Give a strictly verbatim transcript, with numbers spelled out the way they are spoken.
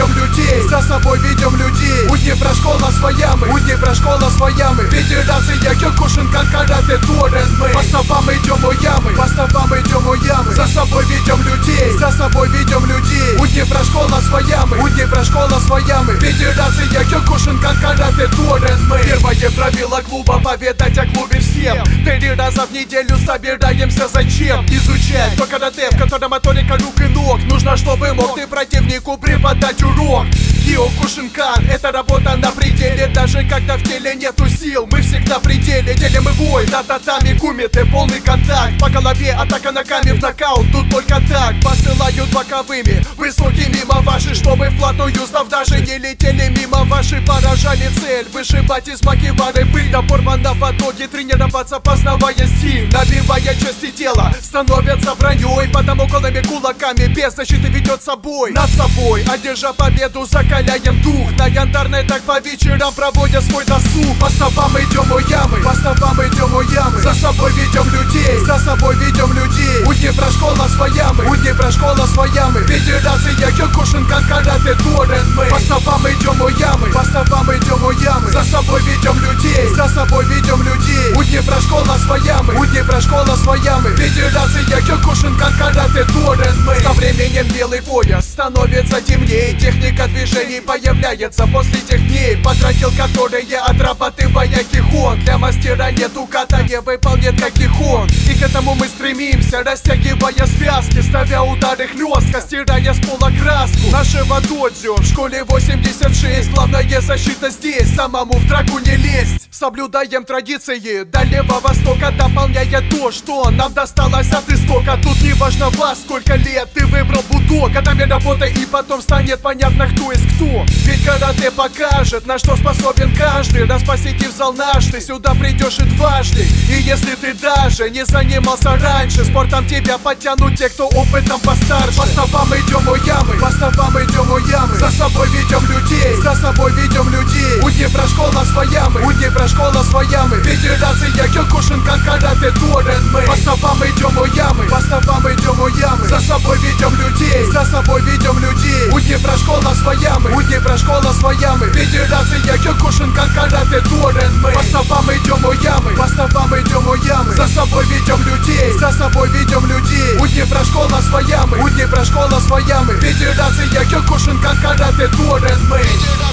ведем людей, за собой ведем людей. У Днепра школа своя мы, у Днепра школа своя мы. Федерация Кёкушинкан, карате, торрент мы. По стопам идем у ямы, по стопам идем у ямы. За собой ведем людей, за собой ведем людей. У Днепра школа своя мы, у Днепра школа своя мы. Федерация Кёкушинкан, карате, торрент мы. Первое правило клуба — поведать о клубе всем. Три раза в неделю собираемся зачем? Изучать то карате, в котором моторика рук и ног. Нужно, чтобы мог ты противнику преподать урок. Кёкушинкан — это работа на пределе. Даже когда в теле нету сил, мы всегда в пределе. Делим мы бой, на татами, кумиты, полный контакт. По голове атака ногами в нокаут, тут только так. Посылают боковыми, высокими мимо ваши, чтобы вплотную сдав даже не летели мимо ваши. Поражали цель, вышибать из макивары пыль до порвана в итоге. Тренироваться, познавая стиль, набивая части тела, становятся броней. Потому голыми кулаками без защиты ведет собой над собой. Одержа победу, закаляем дух. На янтарной так по вечерам проводя свой досуг. По стопам идем у ямы, по стопам идем у ямы. За собой ведем людей, за собой ведем людей. У Днепра школа своя мы, у Днепра школа своя мы. Федерация Кёкушинкан, карате, торрент мы. По стопам идем у ямы, по стопам идем у ямы. За собой ведем людей, за собой ведем людей. У Днепра школа своя мы, у Днепра школа своя мы. Федерация Кёкушинкан, карате, торрент мы. Со временем белый пояс становится темнее. Техника движений появляется после тех дней, потратил которые, отрабатывая кихон. Для мастера нету ката, не выполнит как кихон. И к этому мы стремимся, растягивая связки, ставя удары хлестко, стирая с пола краску нашего додзё. В школе восемьдесят шесть, главная защита здесь, самому в драку не лезть. Соблюдаем традиции Дальнего Востока, дополняя то, что нам досталось от истока. Тут не важно вас, сколько лет ты выбрал будо. Годами работай, и потом станет понятно, кто есть кто. Ведь карате покажет, на что способен каждый. Раз посетив зал наш, ты сюда придешь и дважды. И если ты даже не занимался раньше, спортом тебя подтянут те, кто опытом постарше. По стопам идем у ямы, по стопам идем у ямы. За собой ведем людей, за собой ведем людей. У Днепра школа своя мы, у Днепра школа своя мы. Федерация Кёкушинкан, карате, торрент мы. По стопам идем у ямы, по стопам идем у ямы. За собой ведем людей, за собой ведем людей. У Днепра школа своя мы, у Днепра школа своя мы. Федерация Кёкушинкан, карате, торрент мы. По стопам идем у ямы, по стопам идем у ямы. За собой ведем людей, за собой ведем людей. У Днепра школа своя мы, у Днепра школа своя мы. Федерация Кёкушинкан, карате, торрент мы.